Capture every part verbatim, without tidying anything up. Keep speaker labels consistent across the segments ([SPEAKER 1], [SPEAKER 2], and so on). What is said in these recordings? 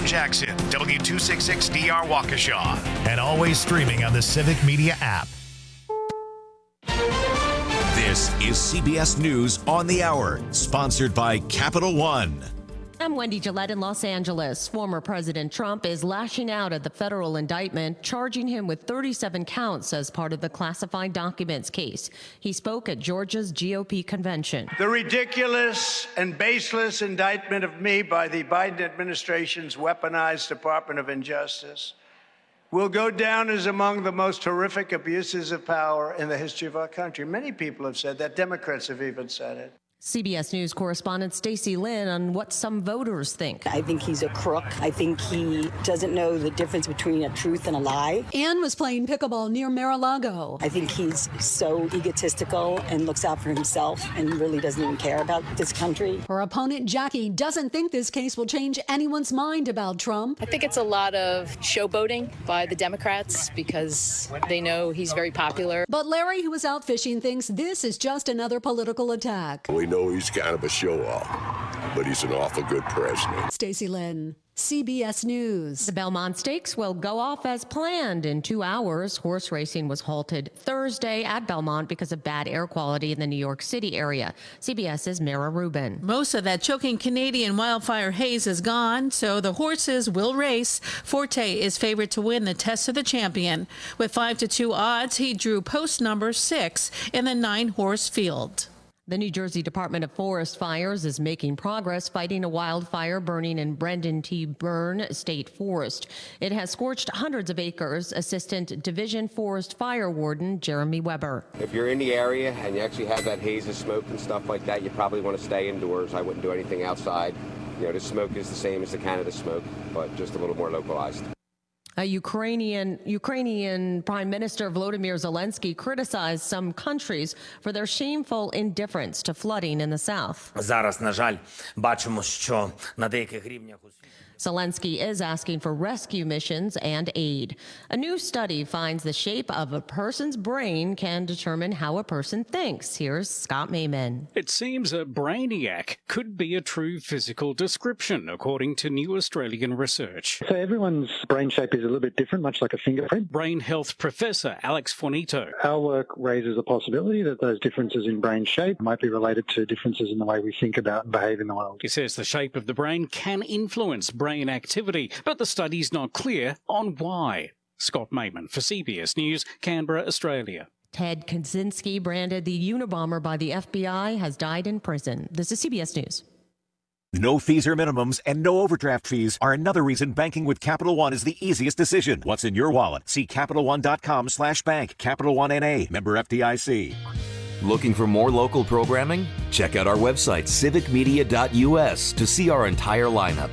[SPEAKER 1] Jackson, W two sixty-six D R Waukesha, and always streaming on the Civic Media app. This is C B S News on the Hour, sponsored by Capital One.
[SPEAKER 2] I'm Wendy Gillette in Los Angeles. Former President Trump is lashing out at the federal indictment, charging him with thirty-seven counts as part of the classified documents case. He spoke at Georgia's G O P convention.
[SPEAKER 3] The ridiculous and baseless indictment of me by the Biden administration's weaponized Department of Injustice will go down as among the most horrific abuses of power in the history of our country. Many people have said that. Democrats have even said it.
[SPEAKER 2] C B S News correspondent Stacey Lynn on what some voters think.
[SPEAKER 4] I think he's a crook. I think he doesn't know the difference between a truth and a lie.
[SPEAKER 5] Anne was playing pickleball near Mar-a-Lago.
[SPEAKER 4] I think he's so egotistical and looks out for himself and really doesn't even care about this country.
[SPEAKER 5] Her opponent, Jackie, doesn't think this case will change anyone's mind about Trump.
[SPEAKER 6] I think it's a lot of showboating by the Democrats because they know he's very popular.
[SPEAKER 5] But Larry, who was out fishing, thinks this is just another political attack.
[SPEAKER 7] We know he's kind of a show-off, but he's an awful good president.
[SPEAKER 5] Stacey Lynn, C B S News.
[SPEAKER 2] The Belmont Stakes will go off as planned in two hours. Horse racing was halted Thursday at Belmont because of bad air quality in the New York City area. CBS's Mara Rubin.
[SPEAKER 8] Most of that choking Canadian wildfire haze is gone, so the horses will race. Forte is favored to win the Test of the Champion. With five to two odds, he drew post number six in the nine-horse field.
[SPEAKER 2] The New Jersey Department of Forest Fires is making progress fighting a wildfire burning in Brendan T. Byrne State Forest. It has scorched hundreds of acres. Assistant Division Forest Fire Warden Jeremy Weber.
[SPEAKER 9] If you're in the area and you actually have that haze of smoke and stuff like that, you probably want to stay indoors. I wouldn't do anything outside. You know, the smoke is the same as the Canada smoke, but just a little more localized.
[SPEAKER 2] A Ukrainian Ukrainian Prime Minister Volodymyr Zelensky criticized some countries for their shameful indifference to flooding in the south.
[SPEAKER 10] Зараз, на жаль, бачимо, що на деяких рівнях
[SPEAKER 2] Zelensky is asking for rescue missions and aid. A new study finds the shape of a person's brain can determine how a person thinks. Here's Scott Mayman.
[SPEAKER 11] It seems a brainiac could be a true physical description, according to new Australian research.
[SPEAKER 12] So everyone's brain shape is a little bit different, much like a fingerprint.
[SPEAKER 11] Brain health professor Alex Fornito.
[SPEAKER 12] Our work raises a possibility that those differences in brain shape might be related to differences in the way we think about and behave in the world.
[SPEAKER 11] He says the shape of the brain can influence brain brain activity, but the study's not clear on why. Scott Mayman for C B S News, Canberra, Australia.
[SPEAKER 2] Ted Kaczynski, branded the Unabomber by the F B I, has died in prison. This is C B S News.
[SPEAKER 1] No fees or minimums and no overdraft fees are another reason banking with Capital One is the easiest decision. What's in your wallet? See CapitalOne.com slash bank. Capital One N A. Member F D I C.
[SPEAKER 13] Looking for more local programming? Check out our website, civic media dot U S, to see our entire lineup.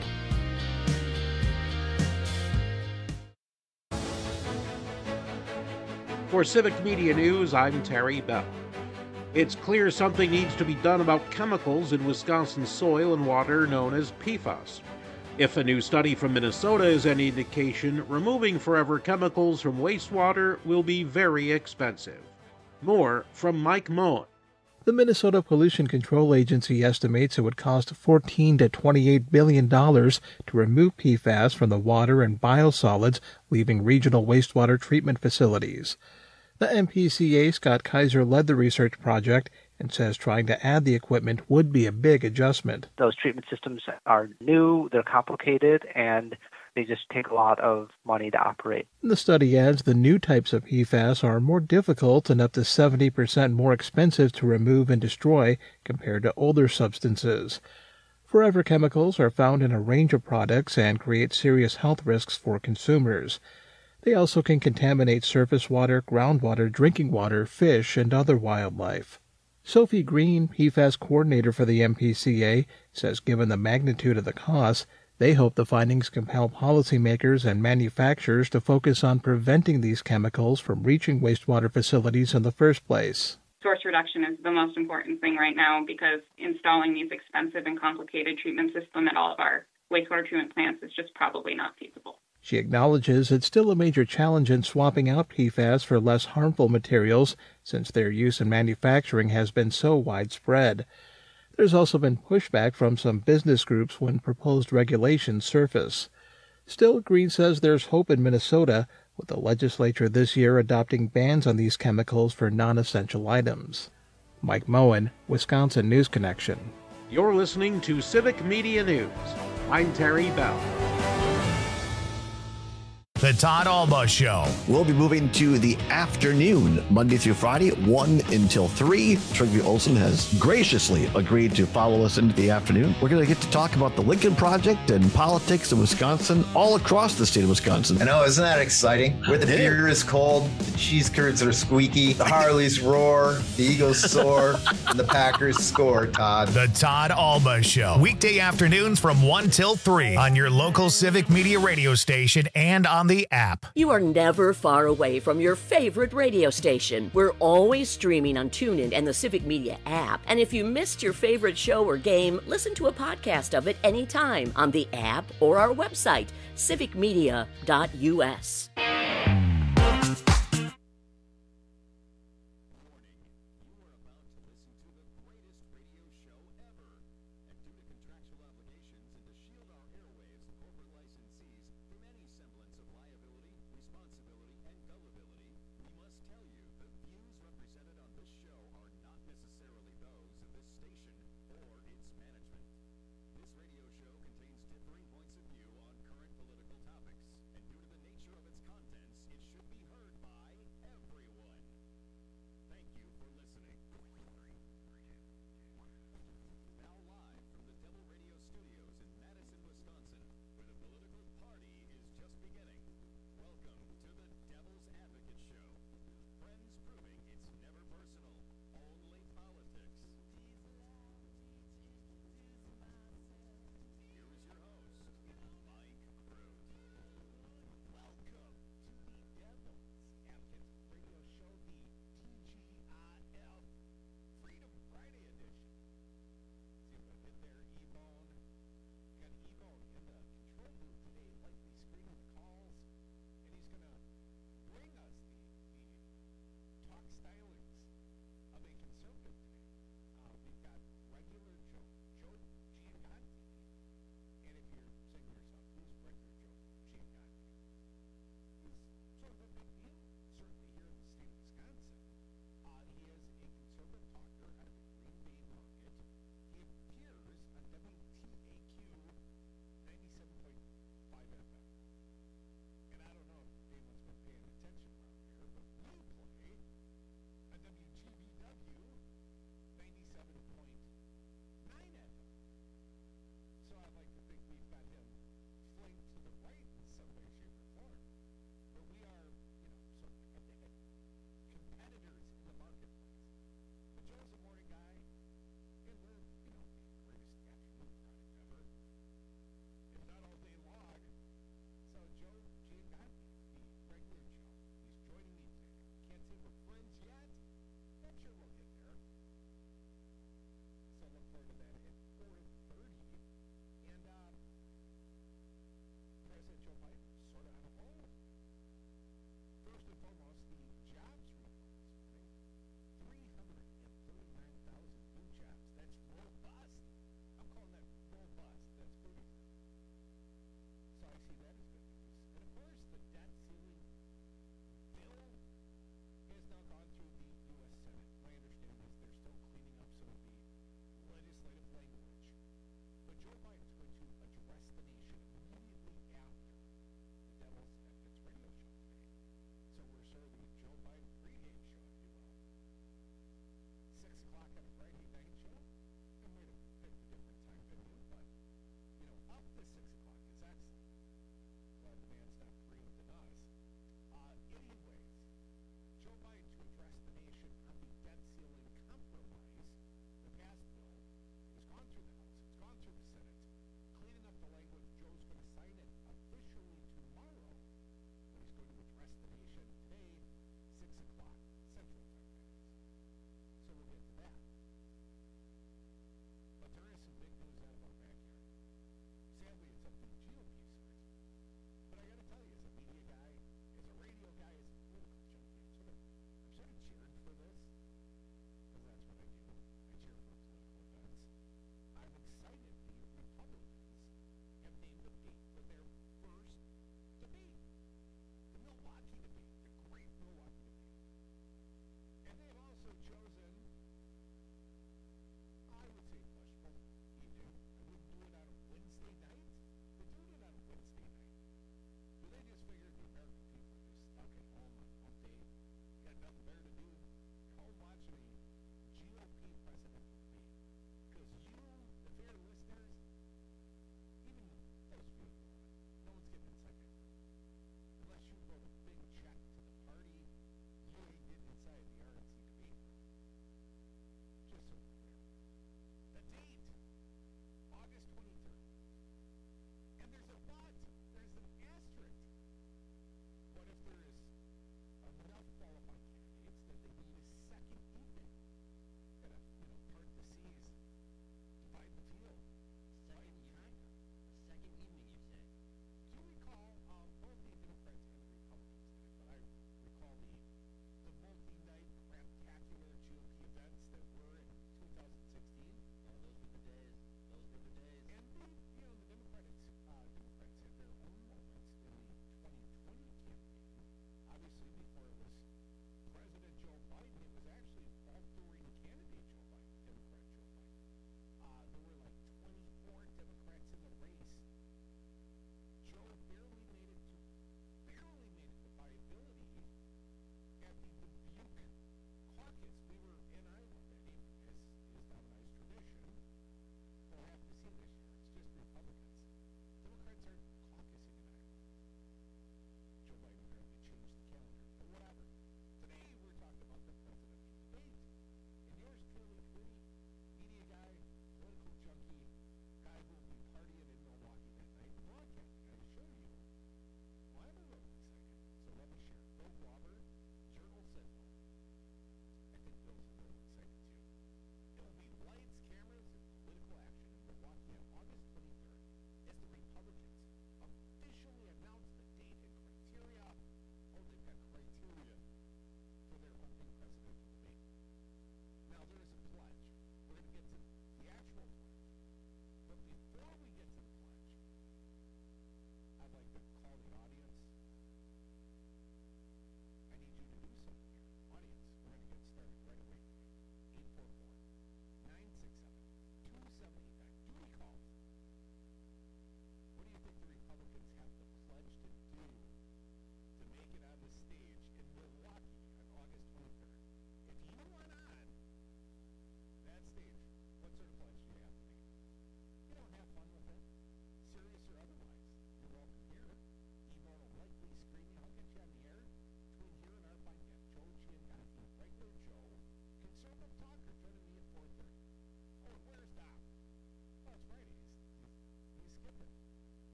[SPEAKER 14] For Civic Media News, I'm Terry Bell. It's clear something needs to be done about chemicals in Wisconsin soil and water known as P FAS. If a new study from Minnesota is any indication, removing forever chemicals from wastewater will be very expensive. More from Mike Moen.
[SPEAKER 15] The Minnesota Pollution Control Agency estimates it would cost fourteen to twenty-eight billion dollars to remove P FAS from the water and biosolids leaving regional wastewater treatment facilities. The M P C A, Scott Kaiser, led the research project and says trying to add the equipment would be a big adjustment.
[SPEAKER 16] Those treatment systems are new, they're complicated, and they just take a lot of money to operate.
[SPEAKER 15] The study adds the new types of P FAS are more difficult and up to seventy percent more expensive to remove and destroy compared to older substances. Forever chemicals are found in a range of products and create serious health risks for consumers. They also can contaminate surface water, groundwater, drinking water, fish, and other wildlife. Sophie Green, P FAS coordinator for the M P C A, says given the magnitude of the costs, they hope the findings compel policymakers and manufacturers to focus on preventing these chemicals from reaching wastewater facilities in the first place.
[SPEAKER 17] Source reduction is the most important thing right now because installing these expensive and complicated treatment systems at all of our wastewater treatment plants is just probably not feasible.
[SPEAKER 15] She acknowledges it's still a major challenge in swapping out P FAS for less harmful materials since their use in manufacturing has been so widespread. There's also been pushback from some business groups when proposed regulations surface. Still, Green says there's hope in Minnesota, with the legislature this year adopting bans on these chemicals for non-essential items. Mike Moen, Wisconsin News Connection.
[SPEAKER 14] You're listening to Civic Media News. I'm Terry Bell.
[SPEAKER 18] The Todd Alba Show.
[SPEAKER 19] We'll be moving to the afternoon, Monday through Friday, one until three. Trygve Olsen has graciously agreed to follow us into the afternoon. We're going to get to talk about the Lincoln Project and politics in Wisconsin, all across the state of Wisconsin.
[SPEAKER 20] I know, isn't that exciting? Where the beer is cold, the cheese curds are squeaky, the Harleys roar, the Eagles soar, and the Packers score, Todd.
[SPEAKER 18] The Todd Alba Show. Weekday afternoons from one till three on your local Civic Media radio station and on the app.
[SPEAKER 21] You are never far away from your favorite radio station. We're always streaming on TuneIn and the Civic Media app. And if you missed your favorite show or game, listen to a podcast of it anytime on the app or our website, civic media dot u s.
[SPEAKER 1] This radio show contains differing points of view on current political topics, and due to the nature of its content,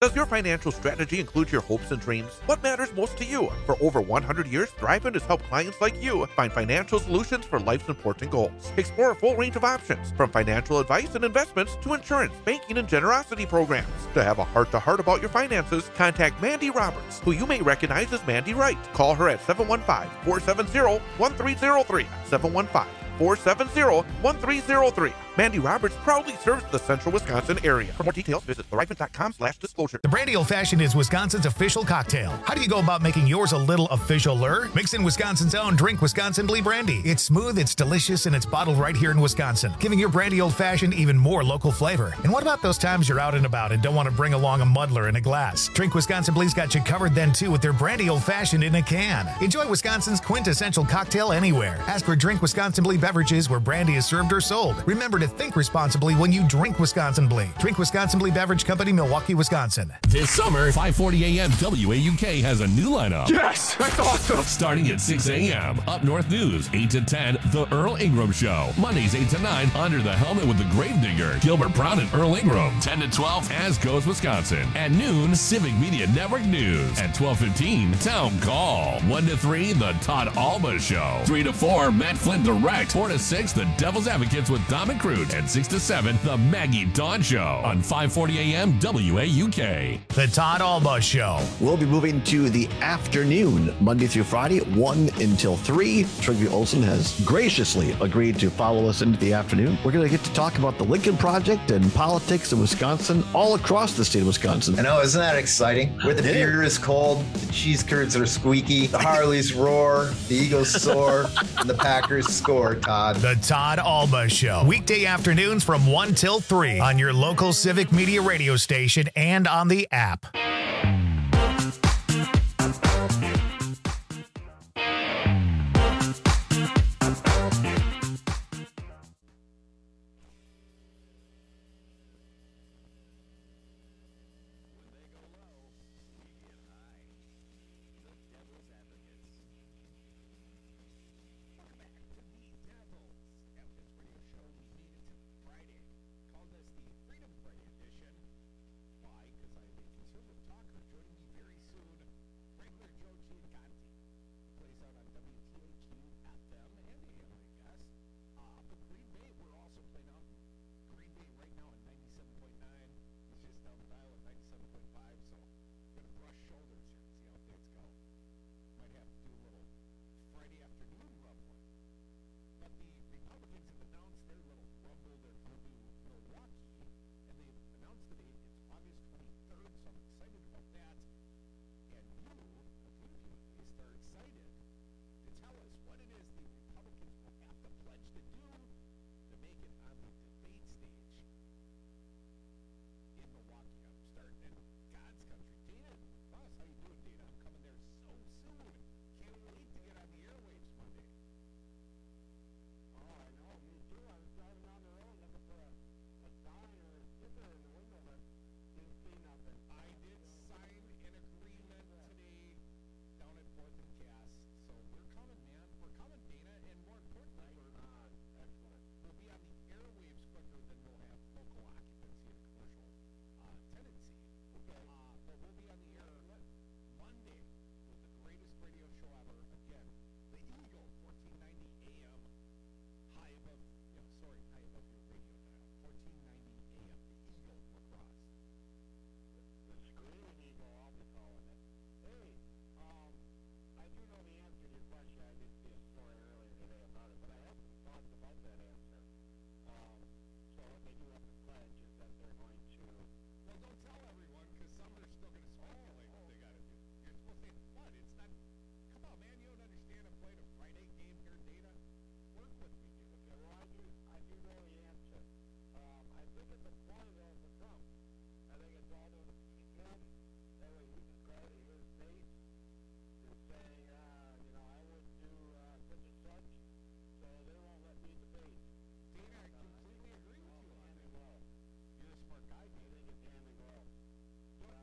[SPEAKER 3] Does your financial strategy include your hopes and dreams? What matters most to you? For over one hundred years, Thrivent has helped clients like you find financial solutions for life's important goals. Explore a full range of options, from financial advice and investments to insurance, banking, and generosity programs. To have a heart-to-heart about your finances, contact Mandy Roberts, who you may recognize as Mandy Wright. Call her at seven one five, four seven zero, one three zero three, seven one five, four seven zero, one three zero three. Mandy Roberts proudly serves the central Wisconsin area. For more details, visit thrivent.com slash disclosure.
[SPEAKER 18] The Brandy Old Fashioned is Wisconsin's official cocktail. How do you go about making yours a little official-er? Mix in Wisconsin's own Drink Wisconsin Blee Brandy. It's smooth, it's delicious, and it's bottled right here in Wisconsin, giving your Brandy Old Fashioned even more local flavor. And what about those times you're out and about and don't want to bring along a muddler in a glass? Drink Wisconsin Blee's got you covered then, too, with their Brandy Old Fashioned in a can. Enjoy Wisconsin's quintessential cocktail anywhere. Ask for Drink Wisconsin Blee beverages where brandy is served or sold. Remember to think responsibly when you drink Wisconsin Blee. Drink Wisconsin Blee Beverage Company, Milwaukee, Wisconsin.
[SPEAKER 22] This summer, five forty a.m. W A U K has a new lineup.
[SPEAKER 23] Yes, that's awesome.
[SPEAKER 22] Starting at six a.m. Up North News, eight to ten, The Earl Ingram Show. Mondays, eight to nine, Under the Helmet with the Gravedigger, Gilbert Brown and Earl Ingram. ten to twelve, As Goes Wisconsin. At noon, Civic Media Network News. At twelve fifteen, Town Call. one to three, The Todd Alba Show. three to four, Matt Flynn Direct. four to six, The Devil's Advocates with Dom and Crude. And six to seven, The Maggie Dawn Show on five forty a.m. W A U K.
[SPEAKER 18] The Todd Alba Show.
[SPEAKER 19] We'll be moving to the afternoon, Monday through Friday, one until three. Trygve Olsen has graciously agreed to follow us into the afternoon. We're going to get to talk about the Lincoln Project and politics in Wisconsin, all across the state of Wisconsin.
[SPEAKER 20] I know, isn't that exciting? Where the beer is cold, the cheese curds are squeaky, the Harleys roar, the Eagles soar, and the Packers score, Todd.
[SPEAKER 18] The Todd Alba Show. Weekday afternoons from one till three on your local Civic Media radio station and on the app.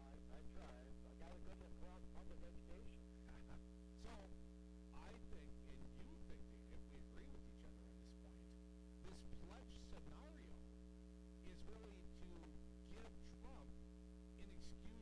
[SPEAKER 3] So, I think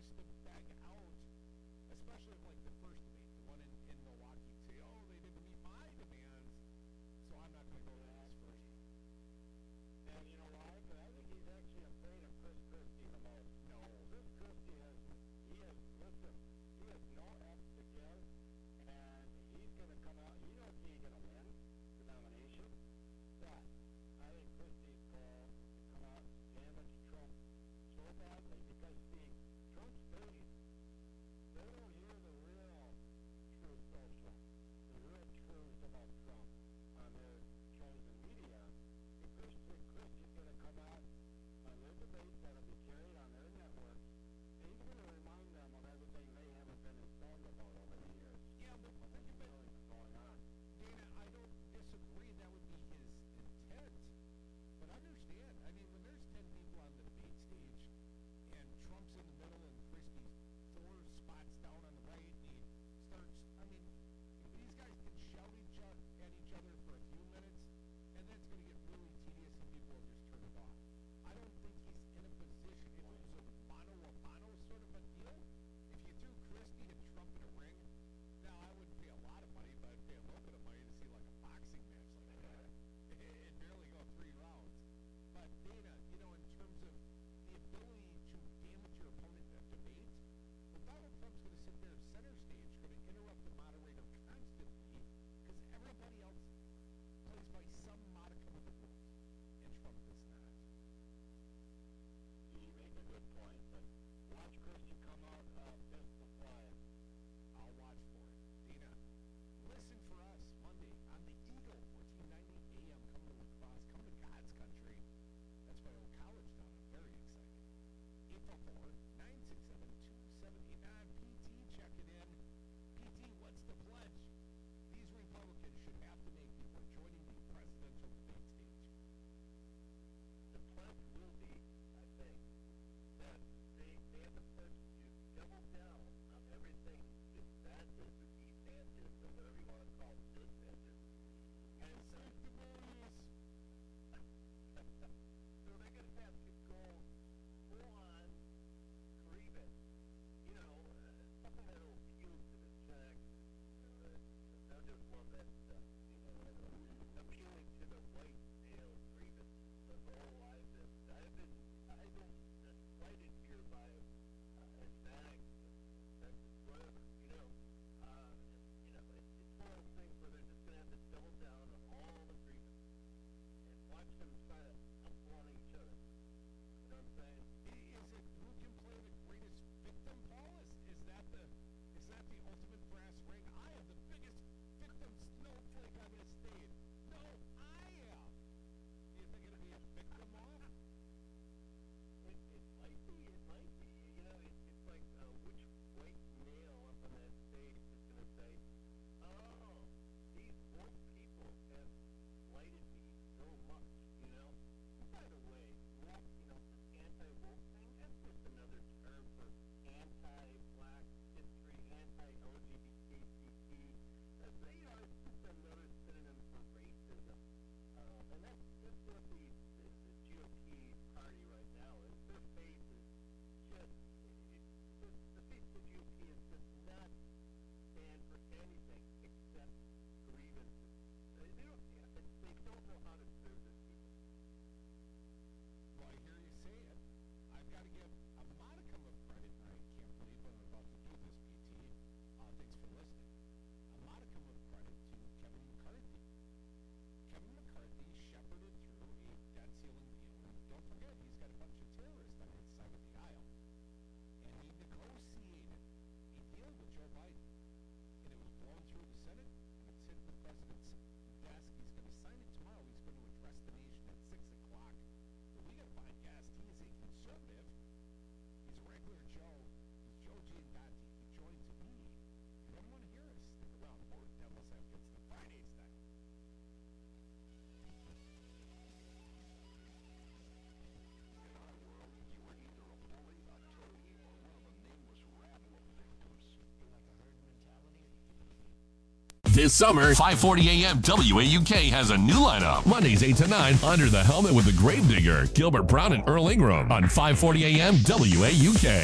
[SPEAKER 22] This summer, five forty A M W A U K has a new lineup. Mondays eight to nine, Under the Helmet with the Gravedigger, Gilbert Brown and Earl Ingram on five forty A M W A U K.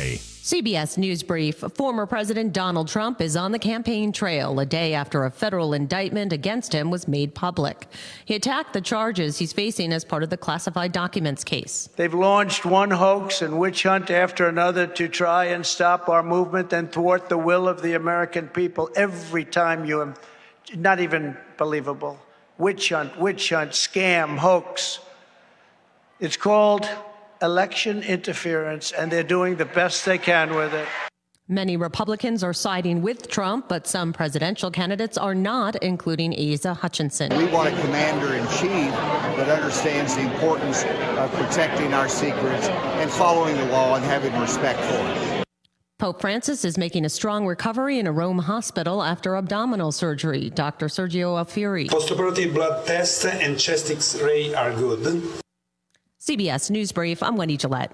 [SPEAKER 2] C B S News Brief. Former President Donald Trump is on the campaign trail a day after a federal indictment against him was made public. He attacked the charges he's facing as part of the classified documents case.
[SPEAKER 4] They've launched one hoax and witch hunt after another to try and stop our movement and thwart the will of the American people. Every time you, not even believable. Witch hunt, witch hunt, scam, hoax. It's called election interference, and they're doing the best they can with it.
[SPEAKER 2] Many Republicans are siding with Trump, but some presidential candidates are not, including Asa Hutchinson.
[SPEAKER 6] We want a commander-in-chief that understands the importance of protecting our secrets and following the law and having respect for it.
[SPEAKER 2] Pope Francis is making a strong recovery in a Rome hospital after abdominal surgery. Doctor Sergio Alfieri.
[SPEAKER 23] Postoperative blood test and chest X-ray are good.
[SPEAKER 2] C B S News Brief, I'm Wendy Gillette.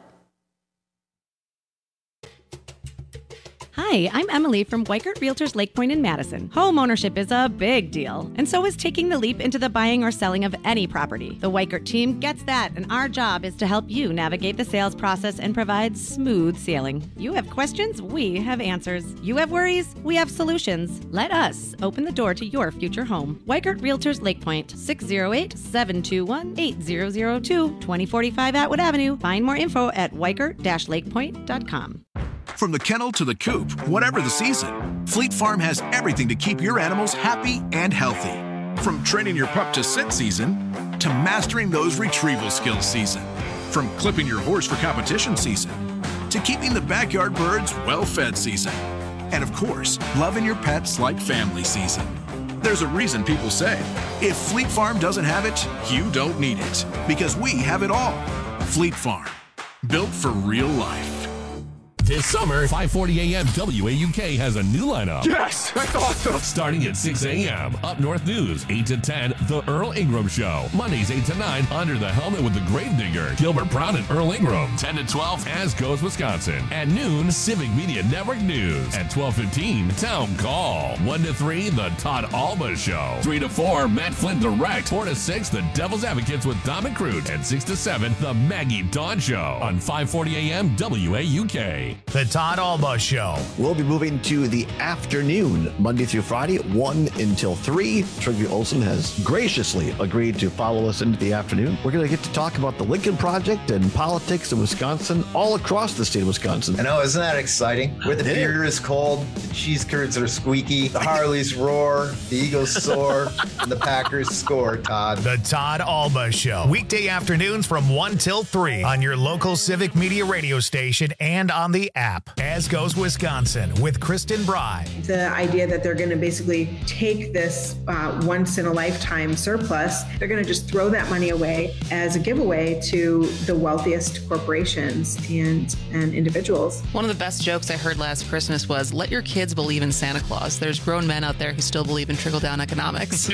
[SPEAKER 24] Hi, I'm Emily from Weikert Realtors Lake Point in Madison. Home ownership is a big deal, and so is taking the leap into the buying or selling of any property. The Weikert team gets that, and our job is to help you navigate the sales process and provide smooth sailing. You have questions, we have answers. You have worries, we have solutions. Let us open the door to your future home. Weikert Realtors Lake Point, six oh eight, seven two one, eight zero zero two, twenty forty-five Atwood Avenue. Find more info at weikert dash lake point dot com.
[SPEAKER 25] From the kennel to the coop, whatever the season, Fleet Farm has everything to keep your animals happy and healthy. From training your pup to sit season, to mastering those retrieval skills season. From clipping your horse for competition season, to keeping the backyard birds well-fed season. And of course, loving your pets like family season. There's a reason people say, if Fleet Farm doesn't have it, you don't need it. Because we have it all. Fleet Farm, built for real life.
[SPEAKER 22] This summer, five forty a.m. W A U K has a new lineup.
[SPEAKER 26] Yes, that's awesome.
[SPEAKER 22] Starting at six a.m. Up North News, eight to ten, The Earl Ingram Show. Mondays, eight to nine, Under the Helmet with the Gravedigger, Gilbert Brown and Earl Ingram. ten to twelve, As Goes Wisconsin. At noon, Civic Media Network News. At twelve fifteen, Town Call. one to three, The Todd Alba Show. three to four, Matt Flynn Direct. four to six, The Devil's Advocates with Dom and Crute. And six to seven, The Maggie Dawn Show. On five forty a.m. W A U K.
[SPEAKER 18] The Todd Alba Show.
[SPEAKER 19] We'll be moving to the afternoon, Monday through Friday, one until three. Trygve Olsen has graciously agreed to follow us into the afternoon. We're going to get to talk about the Lincoln Project and politics in Wisconsin, all across the state of Wisconsin.
[SPEAKER 20] I know, isn't that exciting? Where the beer is cold, the cheese curds are squeaky, the Harleys roar, the Eagles soar, and the Packers score, Todd.
[SPEAKER 18] The Todd Alba Show. Weekday afternoons from one till three on your local Civic Media radio station and on the app. As Goes Wisconsin with Kristen Bry.
[SPEAKER 27] The idea that they're going to basically take this uh, once in a lifetime surplus, they're going to just throw that money away as a giveaway to the wealthiest corporations and, and individuals.
[SPEAKER 28] One of the best jokes I heard last Christmas was, let your kids believe in Santa Claus. There's grown men out there who still believe in trickle-down economics.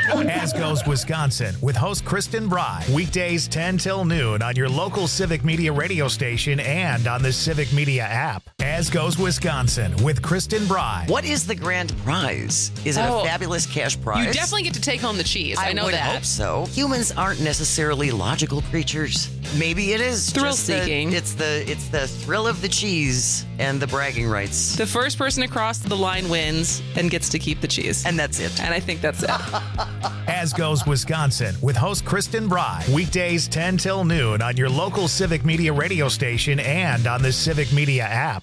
[SPEAKER 18] As Goes Wisconsin with host Kristen Bry. Weekdays ten till noon on your local Civic Media radio station and on the Civic Media app. As Goes Wisconsin with Kristen Bry.
[SPEAKER 29] What is the grand prize? Is it
[SPEAKER 28] Oh,
[SPEAKER 29] a fabulous cash prize?
[SPEAKER 28] You definitely get to take home the cheese. I,
[SPEAKER 29] I
[SPEAKER 28] know
[SPEAKER 29] would
[SPEAKER 28] that.
[SPEAKER 29] hope so. Humans aren't necessarily logical creatures. Maybe it is
[SPEAKER 28] Thrill
[SPEAKER 29] just the-
[SPEAKER 28] seeking.
[SPEAKER 29] it's the it's the thrill of the cheese and the bragging rights.
[SPEAKER 28] The first person across the line wins and gets to keep the cheese.
[SPEAKER 29] And that's it.
[SPEAKER 28] And I think that's it.
[SPEAKER 18] As Goes Wisconsin with host Kristen Bry. Weekdays ten till noon on your local Civic Media radio station and on the Civic Media app.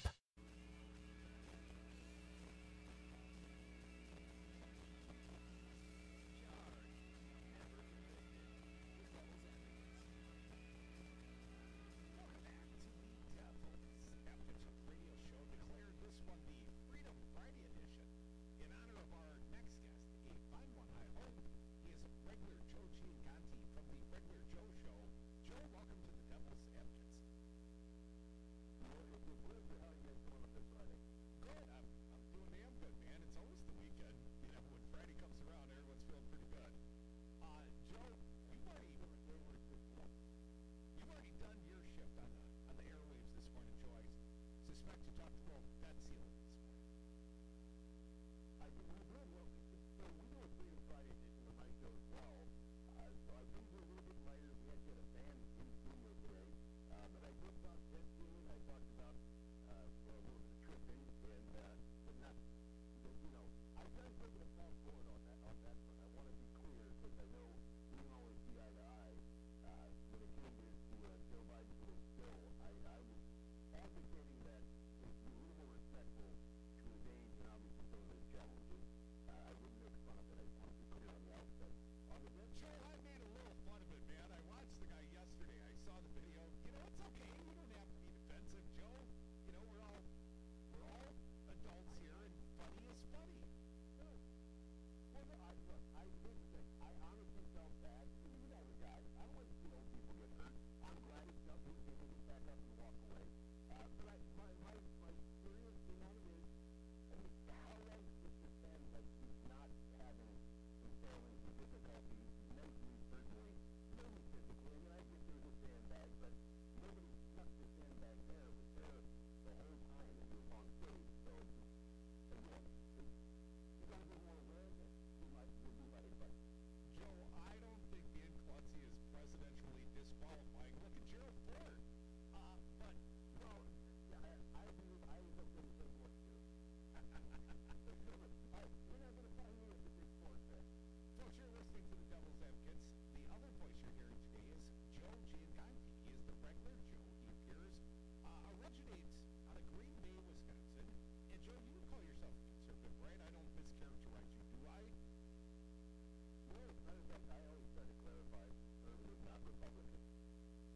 [SPEAKER 5] Republican.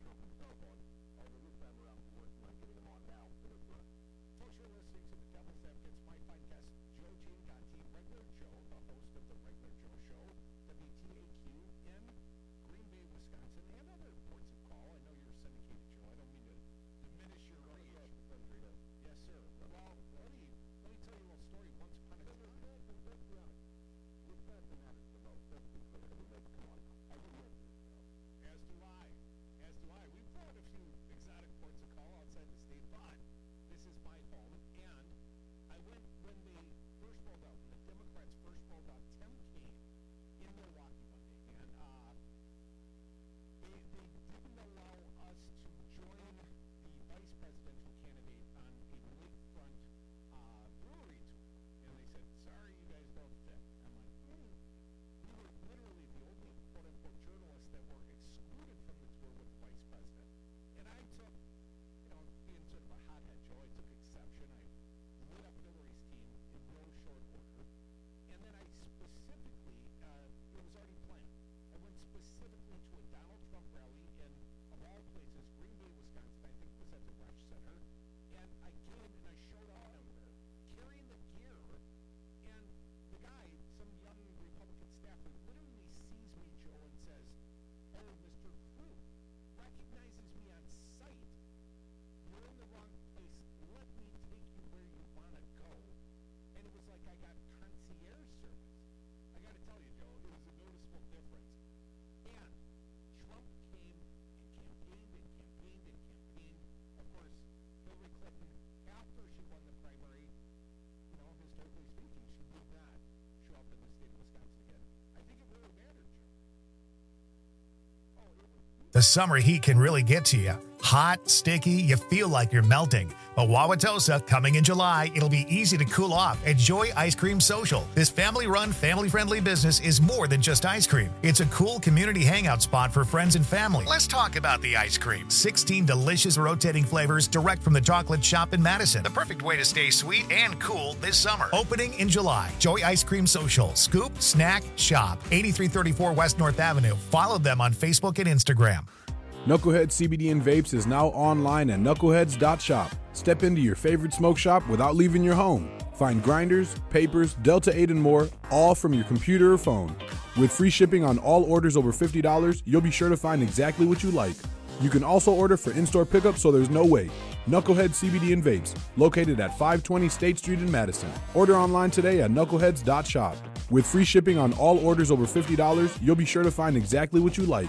[SPEAKER 18] The summer heat can really get to you. Hot, sticky, you feel like you're melting. But Wauwatosa, coming in July, it'll be easy to cool off at Joy Ice Cream Social. This family-run, family-friendly business is more than just ice cream. It's a cool community hangout spot for friends and family. Let's talk about the ice cream. sixteen delicious rotating flavors direct from the chocolate shop in Madison. The perfect way to stay sweet and cool this summer. Opening in July. Joy Ice Cream Social. Scoop, snack, shop. eighty-three thirty-four West North Avenue. Follow them on Facebook and Instagram.
[SPEAKER 5] Knucklehead C B D and Vapes is now online at knuckleheads dot shop. Step into your favorite smoke shop without leaving your home. Find grinders, papers, Delta eight, and more, all from your computer or phone. With free shipping on all orders over fifty dollars, you'll be sure to find exactly what you like. You can also order for in-store pickup, so there's no wait. Knucklehead C B D and Vapes, located at five twenty State Street in Madison. Order online today at knuckleheads dot shop. With free shipping on all orders over fifty dollars, you'll be sure to find exactly what you like.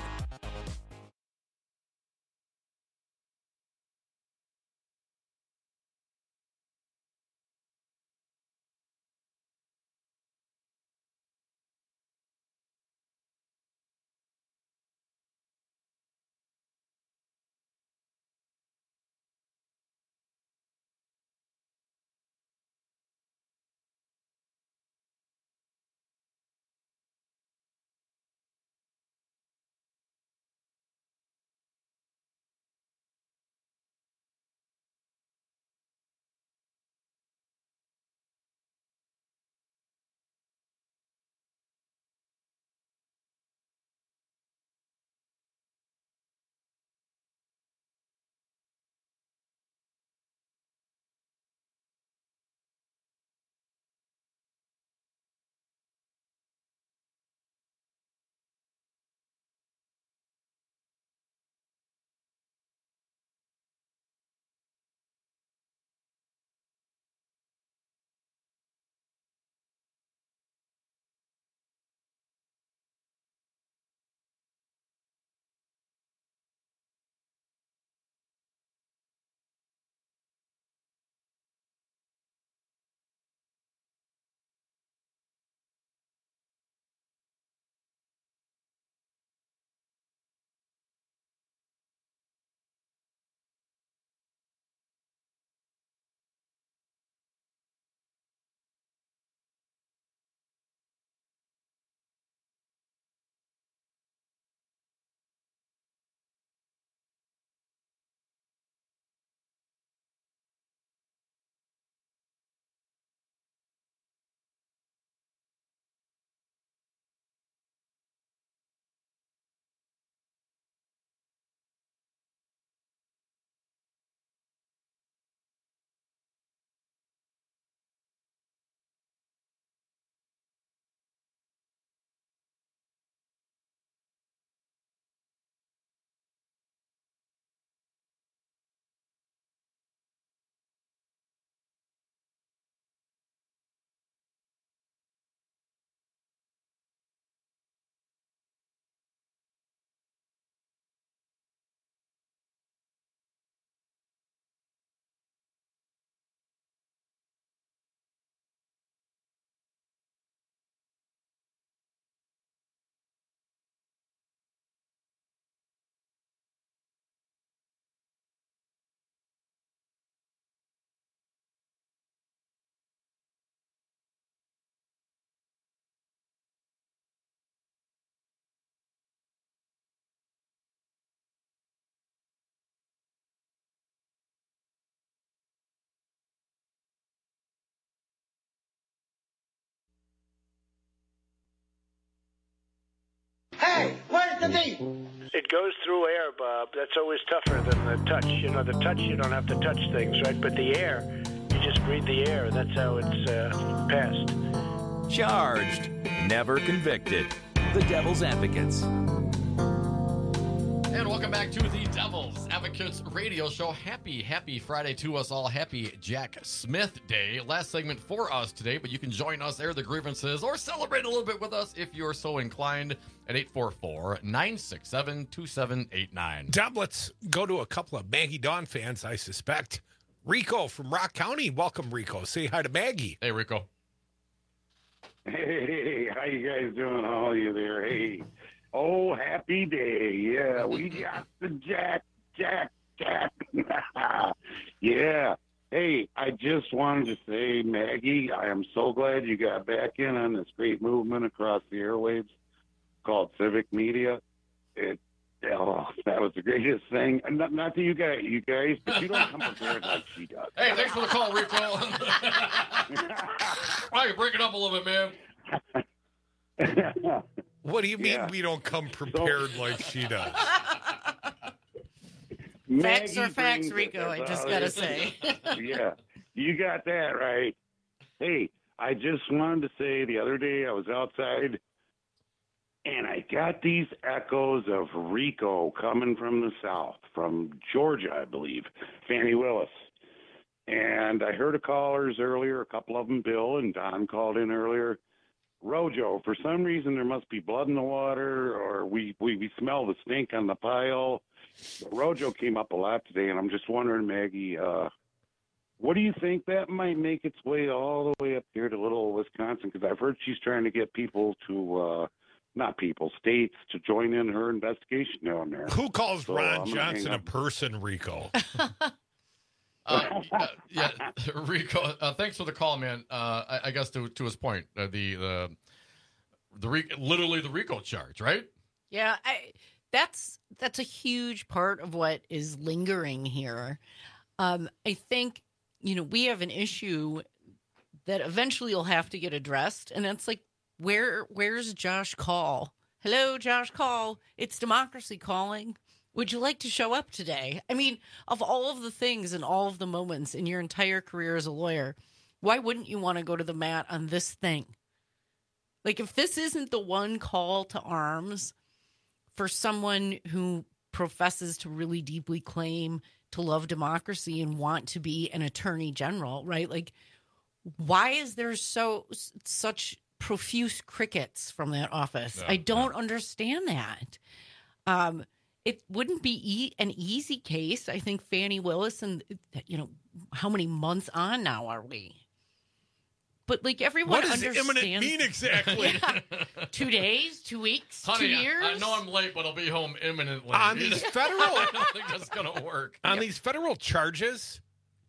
[SPEAKER 7] the tape.
[SPEAKER 4] It goes through air, Bob. That's always tougher than the touch. You know, the touch, you don't have to touch things, right? But the air, you just breathe the air. That's how it's uh, passed.
[SPEAKER 8] Charged, never convicted. The Devil's Advocates.
[SPEAKER 9] And welcome back to the Devil's Advocates radio show. Happy, happy Friday to us all. Happy Jack Smith Day. Last segment for us today, but you can join us, air the grievances, or celebrate a little bit with us if you're so inclined at eight four four, nine six seven, two seven eight nine.
[SPEAKER 10] Deb, let's go to a couple of Maggie Dawn fans, I suspect. Rico from Rock County. Welcome, Rico. Say hi to Maggie.
[SPEAKER 9] Hey, Rico.
[SPEAKER 11] Hey, how you guys doing? How are you there? Hey. Oh, happy day. Yeah, we got the Jack, Jack, Jack. Yeah. Hey, I just wanted to say, Maggie, I am so glad you got back in on this great movement across the airwaves called civic media. It, oh, that was the greatest thing. Not, not to you guys, you guys, but you don't come prepared like she does.
[SPEAKER 9] Hey, thanks for the call, Rico. Why you break it up a little bit,
[SPEAKER 10] man? What do you mean
[SPEAKER 11] Yeah.
[SPEAKER 10] we don't come prepared so, like she does?
[SPEAKER 12] Facts are facts, Rico, I just got to say.
[SPEAKER 11] Yeah, you got that right. Hey, I just wanted to say the other day I was outside and I got these echoes of Rico coming from the south, from Georgia, I believe, Fannie Willis. And I heard a callers earlier, a couple of them, Bill and Don called in earlier. Rojo, for some reason there must be blood in the water, or we, we, we smell the stink on the pile. But Rojo came up a lot today, and I'm just wondering, Maggie, uh, what do you think that might make its way all the way up here to little Wisconsin? Because I've heard she's trying to get people to, uh, not people, states to join in her investigation down there.
[SPEAKER 10] Who calls
[SPEAKER 11] So,
[SPEAKER 10] Ron
[SPEAKER 11] I'm gonna
[SPEAKER 10] Johnson
[SPEAKER 11] hang
[SPEAKER 10] a
[SPEAKER 11] up.
[SPEAKER 10] person, Rico?
[SPEAKER 9] Uh, uh, yeah, Rico. Uh, thanks for the call, man. Uh, I, I guess to to his point, uh, the the the Rico, literally the Rico charge, right?
[SPEAKER 12] Yeah, I, that's that's a huge part of what is lingering here. Um, I think you know we have an issue that eventually will have to get addressed, and it's like, where where's Josh Call? Hello, Josh Call. It's Democracy calling. Would you like to show up today? I mean, of all of the things and all of the moments in your entire career as a lawyer, why wouldn't you want to go to the mat on this thing? Like, if this isn't the one call to arms for someone who professes to really deeply claim to love democracy and want to be an attorney general, right? Like, why is there so such profuse crickets from that office?
[SPEAKER 9] Yeah,
[SPEAKER 12] I don't yeah. understand that. Um, It wouldn't be e- an easy case. I think Fannie Willis and, you know, how many months on now are we? But, like, everyone
[SPEAKER 10] what does
[SPEAKER 12] understands.
[SPEAKER 10] imminent mean exactly?
[SPEAKER 12] Yeah. Two days, two weeks,
[SPEAKER 9] Honey,
[SPEAKER 12] two years?
[SPEAKER 9] I, I know I'm late, but I'll be home imminently.
[SPEAKER 10] On these federal...
[SPEAKER 9] I don't think that's going to work.
[SPEAKER 10] On yeah. these federal charges,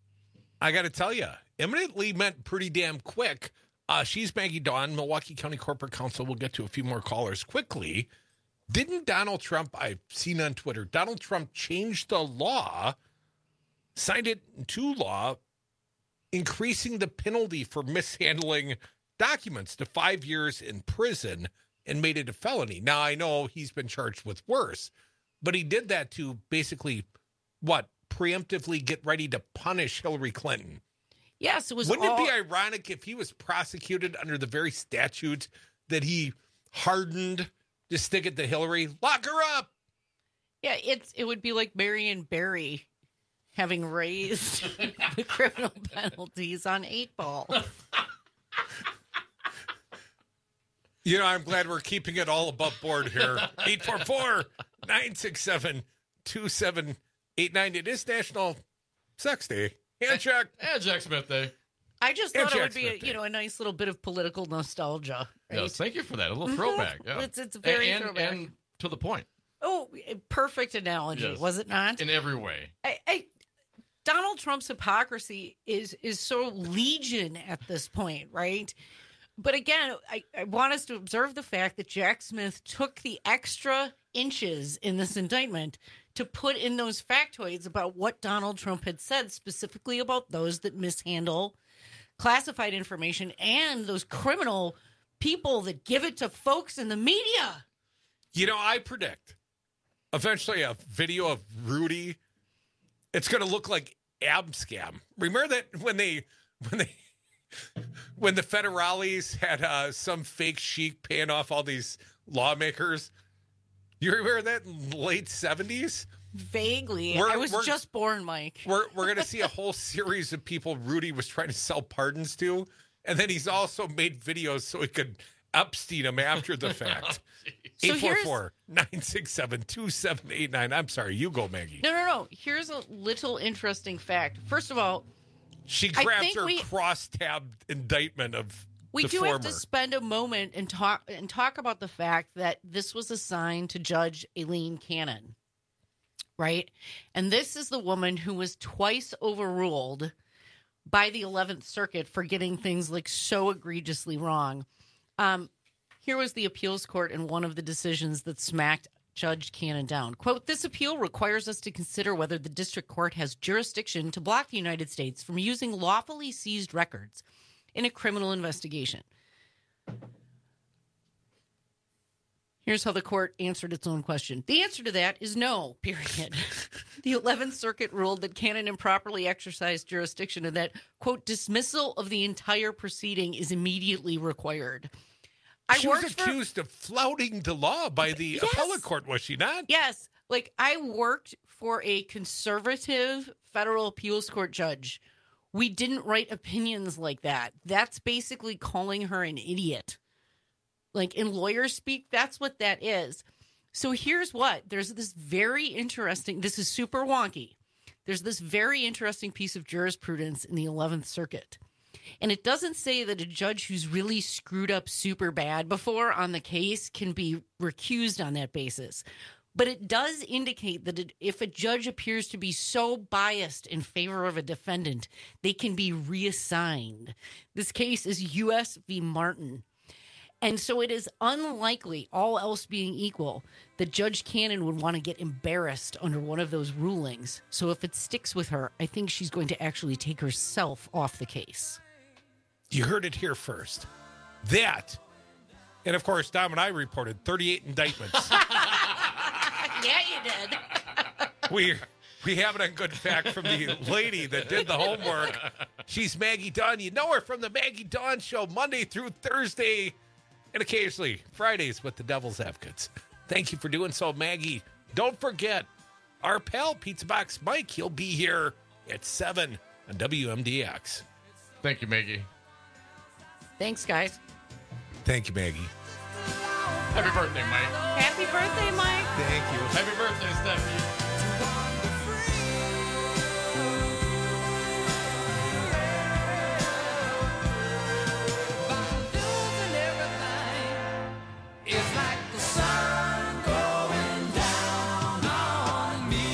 [SPEAKER 10] I got to tell you, imminently meant pretty damn quick. Uh, she's Maggie Dawn, Milwaukee County Corporate Counsel. We'll get to a few more callers quickly. Didn't Donald Trump, I've seen on Twitter, Donald Trump changed the law, signed it into law, increasing the penalty for mishandling documents to five years in prison and made it a felony. Now, I know he's been charged with worse, but he did that to basically, what, preemptively get ready to punish Hillary Clinton.
[SPEAKER 12] Yes, it was
[SPEAKER 10] Wouldn't
[SPEAKER 12] all...
[SPEAKER 10] it be ironic if he was prosecuted under the very statute that he hardened to stick it to Hillary? Lock her up!
[SPEAKER 12] Yeah, it's it would be like Marion Barry having raised the criminal penalties on eight ball.
[SPEAKER 10] You know, I'm glad we're keeping it all above board here. eight four four, nine six seven, two seven eight nine. It is National Sex Day. And Jack.
[SPEAKER 9] And Jack Smith Day.
[SPEAKER 12] I just
[SPEAKER 10] And
[SPEAKER 12] thought it
[SPEAKER 10] Jack
[SPEAKER 12] would be, a,
[SPEAKER 10] Smith
[SPEAKER 12] you know, a nice little bit of political nostalgia. Right?
[SPEAKER 9] Yes, thank you for that. A little throwback. Yeah.
[SPEAKER 12] It's, it's very
[SPEAKER 9] and,
[SPEAKER 12] throwback.
[SPEAKER 9] And to the point.
[SPEAKER 12] Oh, perfect analogy,
[SPEAKER 9] Yes.
[SPEAKER 12] was it not?
[SPEAKER 9] In every way.
[SPEAKER 12] I, I, Donald Trump's hypocrisy is is so legion at this point, right? But again, I, I want us to observe the fact that Jack Smith took the extra inches in this indictment to put in those factoids about what Donald Trump had said, specifically about those that mishandle classified information and those criminal people that give it to folks in the media.
[SPEAKER 10] You know, I predict eventually a video of Rudy, it's going to look like Abscam. Remember that when they, when they, when the federales had uh, some fake sheik paying off all these lawmakers? You remember that in the late seventies?
[SPEAKER 12] Vaguely.
[SPEAKER 10] We're-
[SPEAKER 12] I was
[SPEAKER 10] we're-
[SPEAKER 12] just born, Mike.
[SPEAKER 10] We're we're going to see a whole series of people Rudy was trying to sell pardons to, and then he's also made videos so he could Epstein him after the fact.
[SPEAKER 12] So
[SPEAKER 10] eight four four, nine six seven, two seven eight nine. I'm sorry, you go, Maggie.
[SPEAKER 12] No, no, no. Here's a little interesting fact. First of all,
[SPEAKER 10] She
[SPEAKER 12] I
[SPEAKER 10] grabs
[SPEAKER 12] think
[SPEAKER 10] her
[SPEAKER 12] we-
[SPEAKER 10] cross-tabbed indictment of
[SPEAKER 12] we
[SPEAKER 10] the
[SPEAKER 12] do
[SPEAKER 10] former.
[SPEAKER 12] have to spend a moment and talk and talk about the fact that this was assigned to Judge Aileen Cannon, right? And this is the woman who was twice overruled by the eleventh Circuit for getting things like so egregiously wrong. Um, here was the appeals court in one of the decisions that smacked Judge Cannon down. Quote, "This appeal requires us to consider whether the district court has jurisdiction to block the United States from using lawfully seized records in a criminal investigation." Here's how the court answered its own question. The answer to that is no, period. The eleventh Circuit ruled that Cannon improperly exercised jurisdiction and that, quote, dismissal of the entire proceeding is immediately required.
[SPEAKER 10] She was
[SPEAKER 12] worked for-
[SPEAKER 10] accused of flouting the law by the
[SPEAKER 12] Yes.
[SPEAKER 10] appellate court, was she not?
[SPEAKER 12] Yes. Like, I worked for a conservative federal appeals court judge. We didn't write opinions like that. That's basically calling her an idiot. Like, in lawyer speak, that's what that is. So here's what. There's this very interesting, this is super wonky. There's this very interesting piece of jurisprudence in the eleventh Circuit. And it doesn't say that a judge who's really screwed up super bad before on the case can be recused on that basis. But it does indicate that it, if a judge appears to be so biased in favor of a defendant, they can be reassigned. This case is U S v. Martin. And so it is unlikely, all else being equal, that Judge Cannon would want to get embarrassed under one of those rulings. So if it sticks with her, I think she's going to actually take herself off the case.
[SPEAKER 10] You heard it here first. That, and of course, Dom and I reported thirty-eight indictments.
[SPEAKER 12] Yeah, you did.
[SPEAKER 10] we we have it on good fact from the lady that did the homework. She's Maggie Dunn. You know her from the Maggie Dunn Show, Monday through Thursday, and occasionally Fridays with the Devil's Advocates. Thank you for doing so, Maggie. Don't forget, our pal Pizza Box Mike, he'll be here at seven on W M D X.
[SPEAKER 9] Thank you, Maggie.
[SPEAKER 12] Thanks, guys.
[SPEAKER 10] Thank you, Maggie.
[SPEAKER 9] Happy birthday, Mike.
[SPEAKER 12] Happy birthday, Mike.
[SPEAKER 10] Thank you.
[SPEAKER 9] Happy birthday, Stephanie.
[SPEAKER 1] It's like the sun going down on me.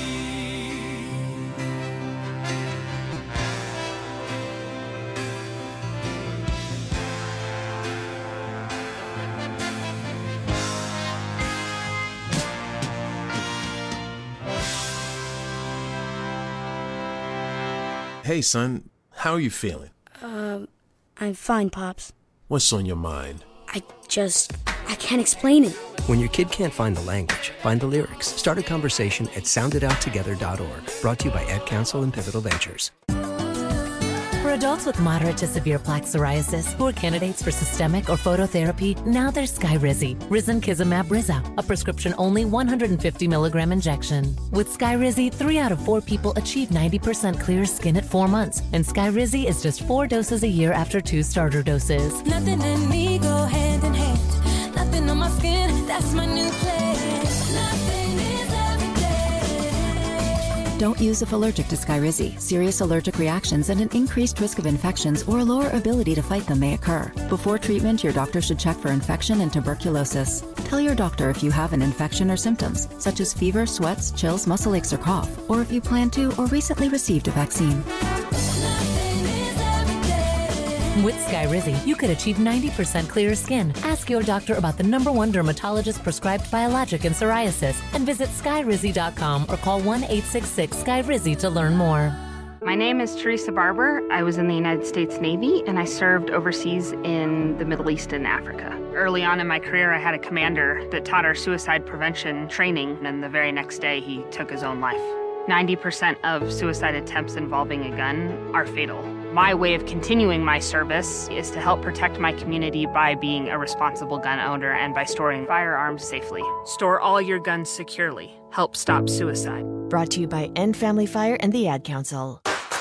[SPEAKER 7] Hey, son, how are you feeling?
[SPEAKER 13] Um, I'm fine, Pops.
[SPEAKER 7] What's on your mind?
[SPEAKER 13] I just, I can't explain it.
[SPEAKER 14] When your kid can't find the language, find the lyrics. Start a conversation at sound it out together dot org. Brought to you by Ad Council and Pivotal Ventures.
[SPEAKER 15] For adults with moderate to severe plaque psoriasis who are candidates for systemic or phototherapy, now there's Skyrizi, Risankizumab Riza, a prescription-only one hundred fifty milligram injection. With Skyrizi, three out of four people achieve ninety percent clear skin at four months, and Skyrizi is just four doses a year after two starter doses.
[SPEAKER 1] Nothing and me go hand in hand. Nothing on my skin, that's my new plan. Nothing is every day.
[SPEAKER 16] Don't use if allergic to Skyrizi. Serious allergic reactions and an increased risk of infections or a lower ability to fight them may occur. Before treatment, your doctor should check for infection and tuberculosis. Tell your doctor if you have an infection or symptoms, such as fever, sweats, chills, muscle aches, or cough, or if you plan to or recently received a vaccine.
[SPEAKER 15] With Skyrizi, you could achieve ninety percent clearer skin. Ask your doctor about the number one dermatologist prescribed biologic in psoriasis and visit skyrizi dot com or call one eight six six Skyrizi to learn more.
[SPEAKER 2] My name is Teresa Barber. I was in the United States Navy, and I served overseas in the Middle East and Africa. Early on in my career, I had a commander that taught our suicide prevention training, and the very next day, he took his own life. ninety percent of suicide attempts involving a gun are fatal. My way of continuing my service is to help protect my community by being a responsible gun owner and by storing firearms safely. Store all your guns securely. Help stop suicide.
[SPEAKER 3] Brought to you by End Family Fire and the Ad Council.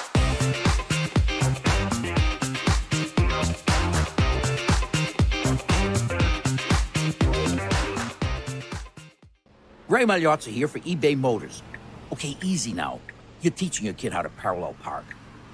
[SPEAKER 6] Ray Magliozzi here for eBay Motors. Okay, easy now. You're teaching your kid how to parallel park.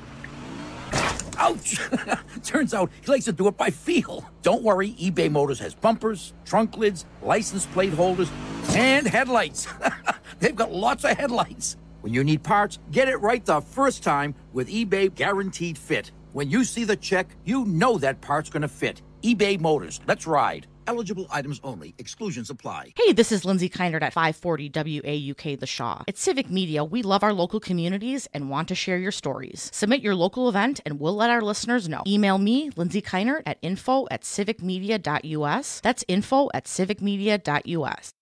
[SPEAKER 6] Ouch! Turns out he likes to do it by feel. Don't worry, eBay Motors has bumpers, trunk lids, license plate holders, and headlights. They've got lots of headlights. When you need parts, get it right the first time with eBay Guaranteed Fit. When you see the check, you know that part's gonna fit. eBay Motors, let's ride. Eligible items only. Exclusions apply.
[SPEAKER 17] Hey, this is Lindsay Keinert at five forty W A U K The Shaw. At Civic Media, we love our local communities and want to share your stories. Submit your local event and we'll let our listeners know. Email me, Lindsay Keinert, at info at civicmedia.us. That's info at civicmedia.us.